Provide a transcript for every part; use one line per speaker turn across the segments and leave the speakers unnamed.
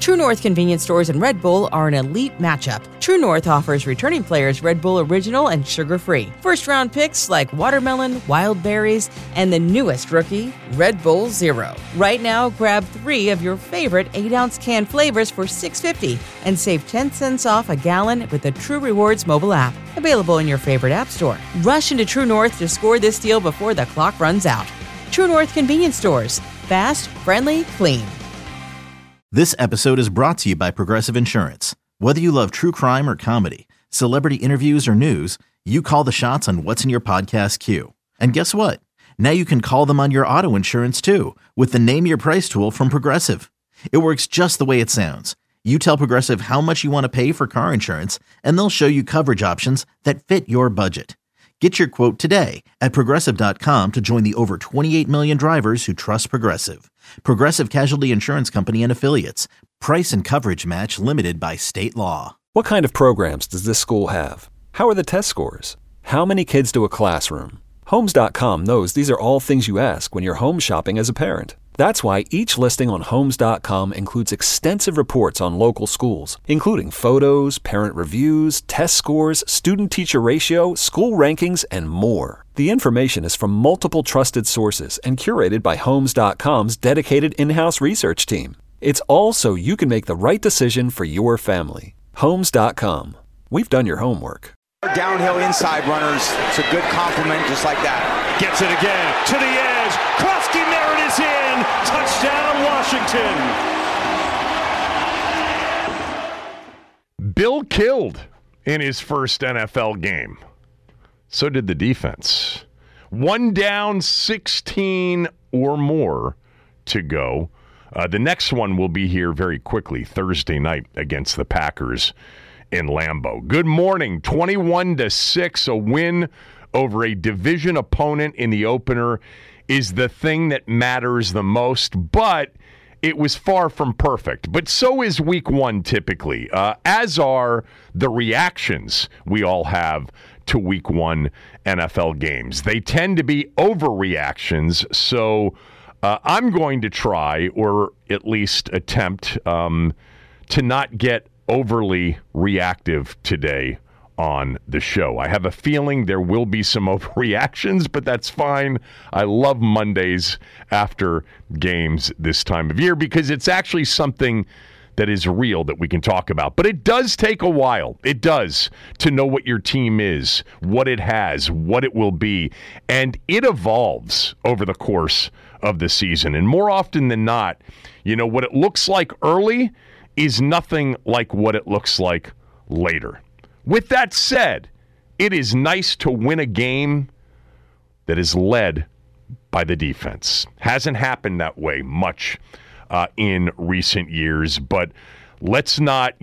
True North convenience stores and Red Bull are an elite matchup. True North offers returning players Red Bull Original and sugar-free. First-round picks like watermelon, wild berries, and the newest rookie, Red Bull Zero. Right now, grab 3 of your favorite 8-ounce can flavors for $6.50 and save 10 cents off a gallon with the True Rewards mobile app. Available in your favorite app store. Rush into True North to score this deal before the clock runs out. True North convenience stores. Fast, friendly, clean.
This episode is brought to you by Progressive Insurance. Whether you love true crime or comedy, celebrity interviews or news, you call the shots on what's in your podcast queue. And guess what? Now you can call them on your auto insurance too with the Name Your Price tool from Progressive. It works just the way it sounds. You tell Progressive how much you want to pay for car insurance, and they'll show you coverage options that fit your budget. Get your quote today at Progressive.com to join the over 28 million drivers who trust Progressive. Progressive Casualty Insurance Company and Affiliates. Price and coverage match limited by state law.
What kind of programs does this school have? How are the test scores? How many kids do a classroom? Homes.com knows these are all things you ask when you're home shopping as a parent. That's why each listing on Homes.com includes extensive reports on local schools, including photos, parent reviews, test scores, student-teacher ratio, school rankings, and more. The information is from multiple trusted sources and curated by Homes.com's dedicated in-house research team. It's all so you can make the right decision for your family. Homes.com. We've done your homework.
Downhill inside runners. It's a good compliment just like that.
Gets it again to the edge. Krofsky Merritt is in. Touchdown, Washington.
Bill killed in his first NFL game. So did the defense. 1 down, 16 or more to go. The next one will be here very quickly, Thursday night against the Packers in Lambeau. Good morning. 21-6, a win over a division opponent in the opener is the thing that matters the most, but it was far from perfect. But so is week one typically, as are the reactions we all have to week one NFL games. They tend to be overreactions, so I'm going to try, or at least attempt, to not get overly reactive today on the show. I have a feeling there will be some overreactions, but that's fine. I love Mondays after games this time of year because it's actually something that is real that we can talk about. But it does take a while. It does, to know what your team is, what it has, what it will be. And it evolves over the course of the season. And more often than not, what it looks like early is nothing like what it looks like later. With that said, it is nice to win a game that is led by the defense. Hasn't happened that way much in recent years, but let's not,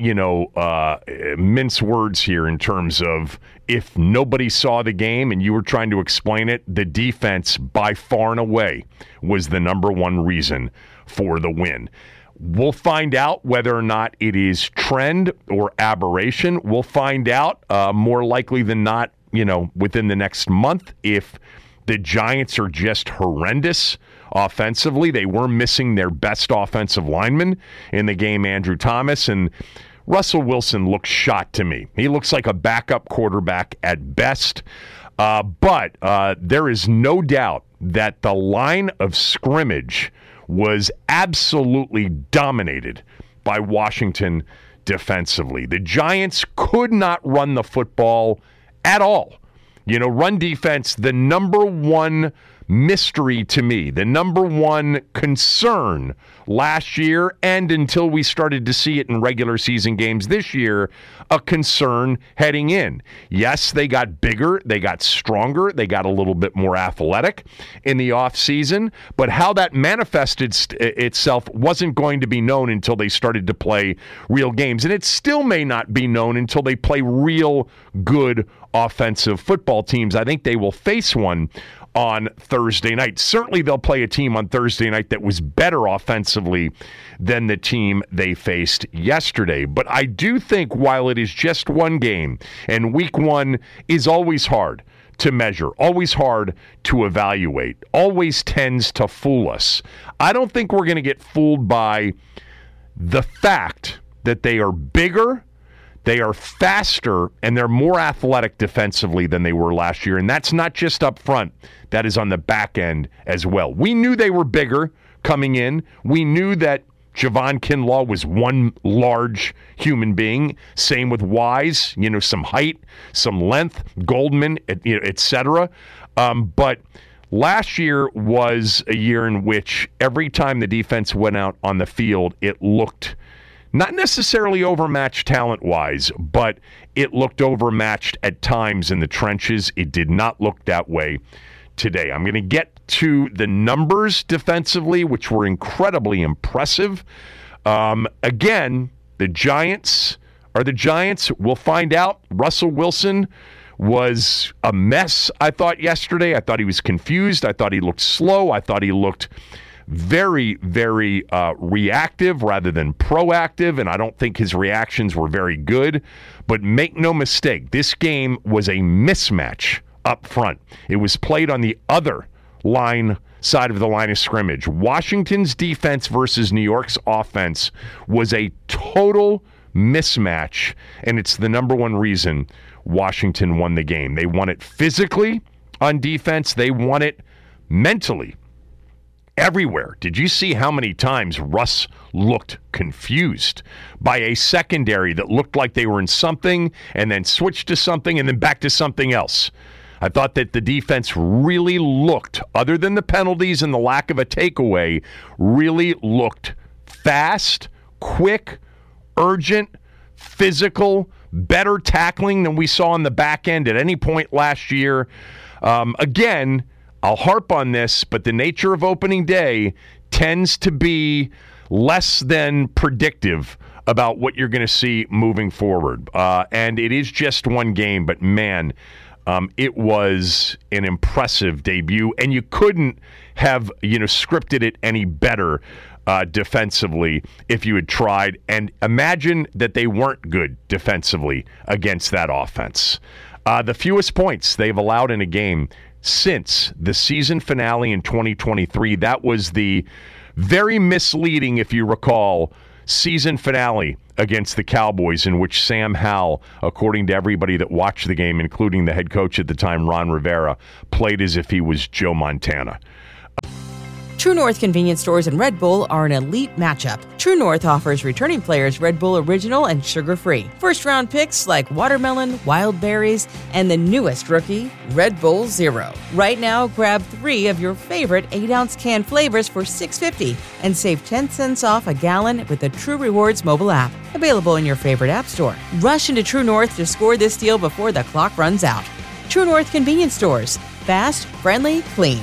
mince words here in terms of if nobody saw the game and you were trying to explain it, the defense by far and away was the number one reason for the win. We'll find out whether or not it is trend or aberration. We'll find out more likely than not, within the next month if the Giants are just horrendous offensively. They were missing their best offensive lineman in the game, Andrew Thomas, and Russell Wilson looks shot to me. He looks like a backup quarterback at best. But there is no doubt that the line of scrimmage was absolutely dominated by Washington defensively. The Giants could not run the football at all. Run defense, the number one mystery to me, the number one concern last year, and until we started to see it in regular season games this year, a concern heading in. Yes, they got bigger, they got stronger, they got a little bit more athletic in the offseason, but how that manifested itself wasn't going to be known until they started to play real games, and it still may not be known until they play real good offensive football teams. I think they will face one on Thursday night. Certainly they'll play a team on Thursday night that was better offensively than the team they faced yesterday. But I do think while it is just one game, and week one is always hard to measure, always hard to evaluate, always tends to fool us, I don't think we're going to get fooled by the fact that they are bigger, they are faster, and they're more athletic defensively than they were last year. And that's not just up front. That is on the back end as well. We knew they were bigger coming in. We knew that Javon Kinlaw was one large human being. Same with Wise, some height, some length, Goldman, et cetera. But last year was a year in which every time the defense went out on the field, it looked not necessarily overmatched talent-wise, but it looked overmatched at times in the trenches. It did not look that way today. I'm going to get to the numbers defensively, which were incredibly impressive. Again, the Giants are the Giants. We'll find out. Russell Wilson was a mess, I thought, yesterday. I thought he was confused. I thought he looked slow. I thought he looked very, very reactive rather than proactive, and I don't think his reactions were very good. But make no mistake, this game was a mismatch up front. It was played on the other side of the line of scrimmage. Washington's defense versus New York's offense was a total mismatch, and it's the number one reason Washington won the game. They won it physically on defense. They won it mentally. Everywhere. Did you see how many times Russ looked confused by a secondary that looked like they were in something and then switched to something and then back to something else? I thought that the defense really looked, other than the penalties and the lack of a takeaway, really looked fast, quick, urgent, physical, better tackling than we saw on the back end at any point last year. Again, I'll harp on this, but the nature of opening day tends to be less than predictive about what you're going to see moving forward. And it is just one game, but man, it was an impressive debut, and you couldn't have scripted it any better defensively if you had tried. And imagine that they weren't good defensively against that offense. The fewest points they've allowed in a game since the season finale in 2023. That was the very misleading, if you recall, season finale against the Cowboys, in which Sam Howell, according to everybody that watched the game, including the head coach at the time, Ron Rivera, played as if he was Joe Montana.
True North convenience stores and Red Bull are an elite matchup. True North offers returning players Red Bull Original and sugar-free. First-round picks like watermelon, wild berries, and the newest rookie, Red Bull Zero. Right now, grab 3 of your favorite 8-ounce can flavors for $6.50 and save 10 cents off a gallon with the True Rewards mobile app. Available in your favorite app store. Rush into True North to score this deal before the clock runs out. True North convenience stores. Fast, friendly, clean.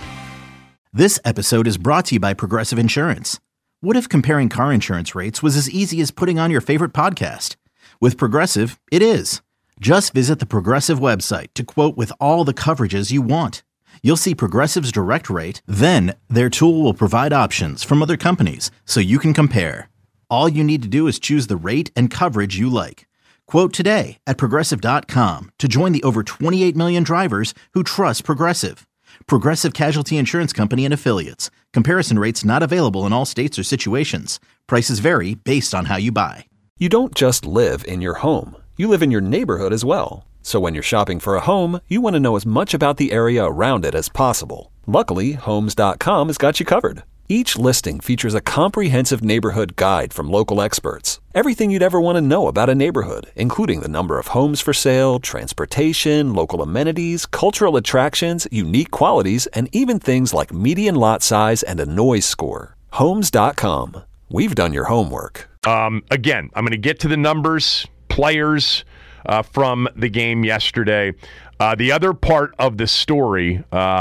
This episode is brought to you by Progressive Insurance. What if comparing car insurance rates was as easy as putting on your favorite podcast? With Progressive, it is. Just visit the Progressive website to quote with all the coverages you want. You'll see Progressive's direct rate, then their tool will provide options from other companies so you can compare. All you need to do is choose the rate and coverage you like. Quote today at Progressive.com to join the over 28 million drivers who trust Progressive. Progressive Casualty Insurance Company and Affiliates. Comparison rates not available in all states or situations. Prices vary based on how you buy.
You don't just live in your home. You live in your neighborhood as well. So when you're shopping for a home, you want to know as much about the area around it as possible. Luckily, Homes.com has got you covered. Each listing features a comprehensive neighborhood guide from local experts. Everything you'd ever want to know about a neighborhood, including the number of homes for sale, transportation, local amenities, cultural attractions, unique qualities, and even things like median lot size and a noise score. Homes.com. We've done your homework.
Again, I'm going to get to the numbers, players from the game yesterday. The other part of the story,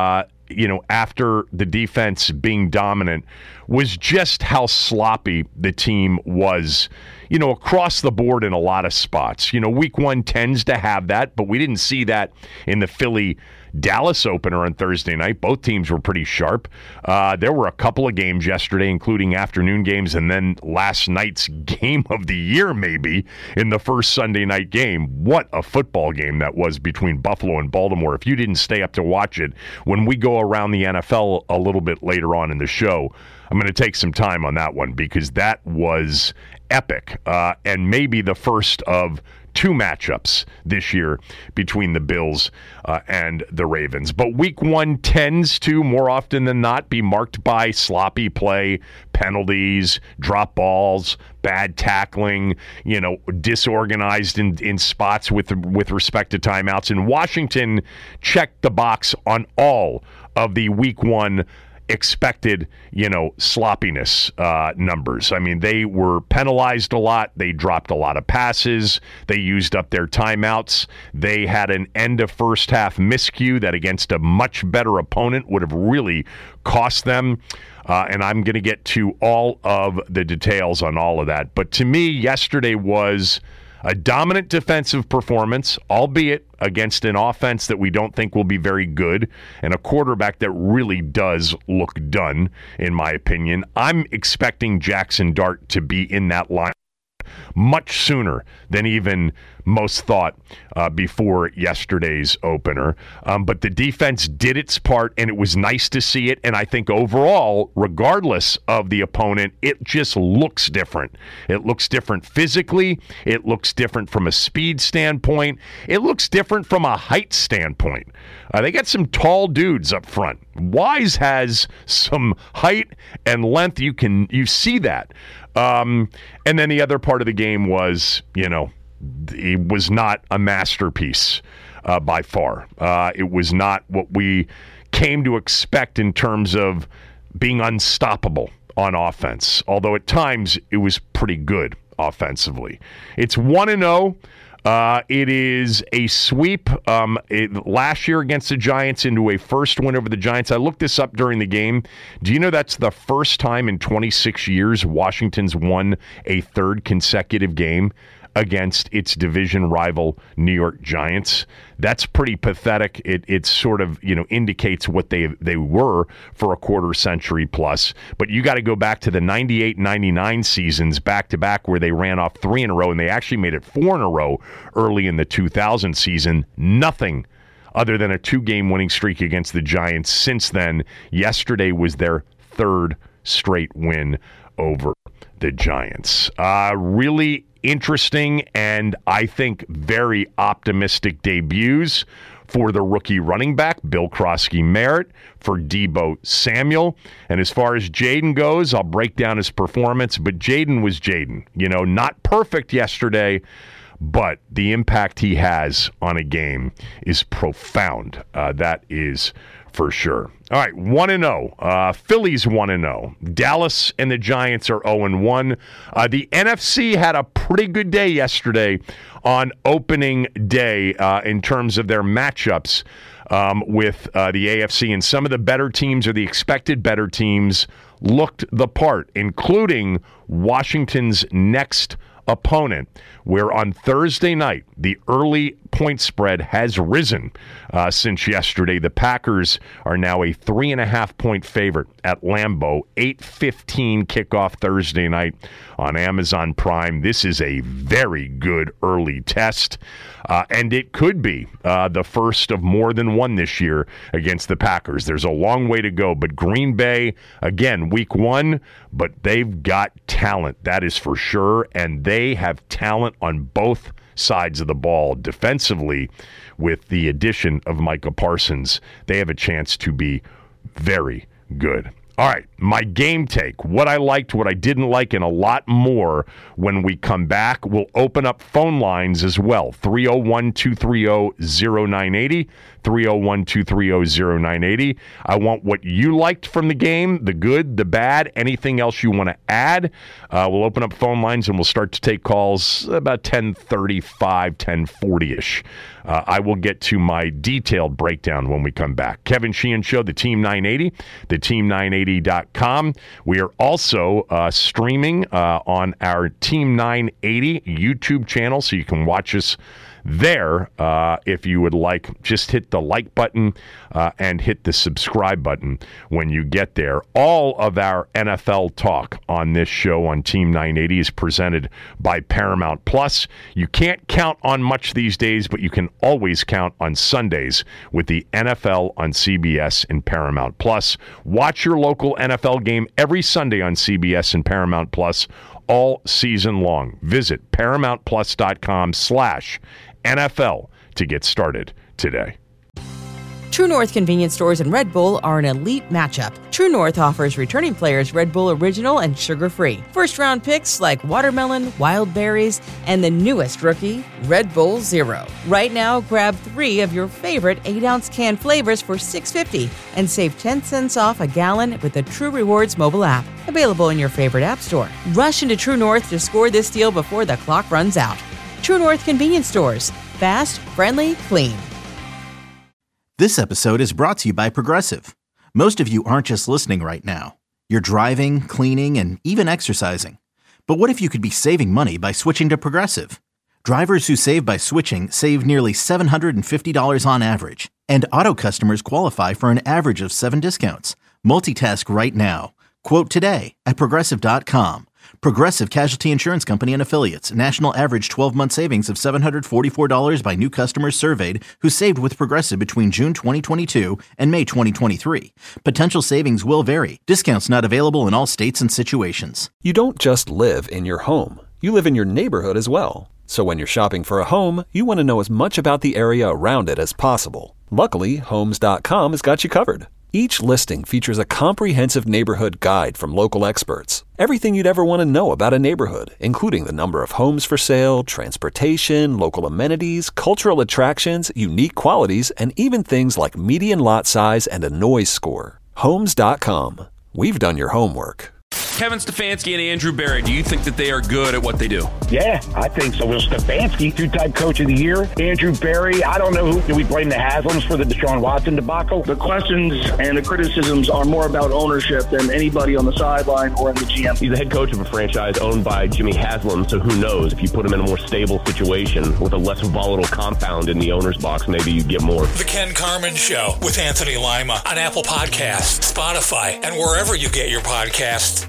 after the defense being dominant, was just how sloppy the team was, across the board in a lot of spots. Week 1 tends to have that, but we didn't see that in the Philly-Dallas opener on Thursday night. Both teams were pretty sharp. There were a couple of games yesterday, including afternoon games, and then last night's game of the year, maybe, in the first Sunday night game. What a football game that was between Buffalo and Baltimore. If you didn't stay up to watch it, when we go around the NFL a little bit later on in the show, I'm going to take some time on that one because that was epic and maybe the first of two matchups this year between the Bills and the Ravens. But week one tends to, more often than not, be marked by sloppy play, penalties, drop balls, bad tackling, disorganized in spots with respect to timeouts. And Washington checked the box on all of the week one expected, sloppiness numbers. I mean, they were penalized a lot. They dropped a lot of passes. They used up their timeouts. They had an end of first half miscue that against a much better opponent would have really cost them. And I'm going to get to all of the details on all of that. But to me, yesterday was a dominant defensive performance, albeit against an offense that we don't think will be very good, and a quarterback that really does look done, in my opinion. I'm expecting Jackson Dart to be in that line much sooner than even most thought before yesterday's opener. But the defense did its part, and it was nice to see it. And I think overall, regardless of the opponent, it just looks different. It looks different physically. It looks different from a speed standpoint. It looks different from a height standpoint. They got some tall dudes up front. Wise has some height and length. You see that. And then the other part of the game was, it was not a masterpiece by far. It was not what we came to expect in terms of being unstoppable on offense, although at times it was pretty good offensively. It's 1-0. It is a sweep last year against the Giants into a first win over the Giants. I looked this up during the game. Do you know that's the first time in 26 years Washington's won a third consecutive game against its division rival New York Giants? That's pretty pathetic. It sort of indicates what they were for a quarter century plus. But you got to go back to the 98-99 seasons back to back where they ran off 3 in a row, and they actually made it 4 in a row early in the 2000 season. Nothing other than a 2-game winning streak against the Giants since then. Yesterday was their third straight win over the Giants. Really interesting and I think very optimistic debuts for the rookie running back, Bill Krosky-Merritt, for Deebo Samuel. And as far as Jaden goes, I'll break down his performance, but Jaden was Jaden. Not perfect yesterday, but the impact he has on a game is profound. That is for sure. All right, 1-0. Phillies 1-0. Dallas and the Giants are 0-1. The NFC had a pretty good day yesterday on opening day in terms of their matchups with the AFC, and some of the better teams or the expected better teams looked the part, including Washington's next opponent, where on Thursday night, the early point spread has risen since yesterday. The Packers are now a 3.5-point favorite at Lambeau. 8:15 kickoff Thursday night on Amazon Prime. This is a very good early test, and it could be the first of more than one this year against the Packers. There's a long way to go, but Green Bay, again, week one, but they've got talent, that is for sure, and they have talent on both sides of the ball. Defensively, with the addition of Micah Parsons, they have a chance to be very good. All right, my game take, what I liked, what I didn't like, and a lot more when we come back. We'll open up phone lines as well, 301-230-0980, 301-230-0980. I want what you liked from the game, the good, the bad, anything else you want to add. We'll open up phone lines, and we'll start to take calls about 10:35, 10:40-ish. I will get to my detailed breakdown when we come back. Kevin Sheehan Show, the Team 980, the Team980.com. We are also streaming on our Team 980 YouTube channel, so you can watch us there. If you would like, just hit the like button and hit the subscribe button when you get there. All of our NFL talk on this show on Team 980 is presented by Paramount Plus. You can't count on much these days, but you can always count on Sundays with the NFL on CBS and Paramount Plus. Watch your local NFL game every Sunday on CBS and Paramount Plus all season long. Visit ParamountPlus.com/NFL to get started today.
True North convenience stores and Red Bull are an elite matchup. True North offers returning players Red Bull Original and sugar-free. First-round picks like watermelon, wild berries, and the newest rookie, Red Bull Zero. Right now, grab 3 of your favorite 8-ounce can flavors for $6.50 and save 10 cents off a gallon with the True Rewards mobile app. Available in your favorite app store. Rush into True North to score this deal before the clock runs out. True North convenience stores. Fast, friendly, clean.
This episode is brought to you by Progressive. Most of you aren't just listening right now. You're driving, cleaning, and even exercising. But what if you could be saving money by switching to Progressive? Drivers who save by switching save nearly $750 on average. And auto customers qualify for an average of 7 discounts. Multitask right now. Quote today at Progressive.com. Progressive Casualty Insurance Company and Affiliates. National average 12-month savings of $744 by new customers surveyed who saved with Progressive between June 2022 and May 2023. Potential savings will vary. Discounts not available in all states and situations.
You don't just live in your home. You live in your neighborhood as well. So when you're shopping for a home, you want to know as much about the area around it as possible. Luckily, Homes.com has got you covered. Each listing features a comprehensive neighborhood guide from local experts. Everything you'd ever want to know about a neighborhood, including the number of homes for sale, transportation, local amenities, cultural attractions, unique qualities, and even things like median lot size and a noise score. Homes.com. We've done your homework.
Kevin Stefanski and Andrew Berry, do you think that they are good at what they do?
Yeah, I think so. Well, Stefanski, 2-time coach of the year. Andrew Berry, I don't know who. Do we blame the Haslams for the Deshaun Watson debacle?
The questions and the criticisms are more about ownership than anybody on the sideline or in the GM.
He's the head coach of a franchise owned by Jimmy Haslam, so who knows? If you put him in a more stable situation with a less volatile compound in the owner's box, maybe you get more.
The Ken Carman Show with Anthony Lima on Apple Podcasts, Spotify, and wherever you get your podcasts.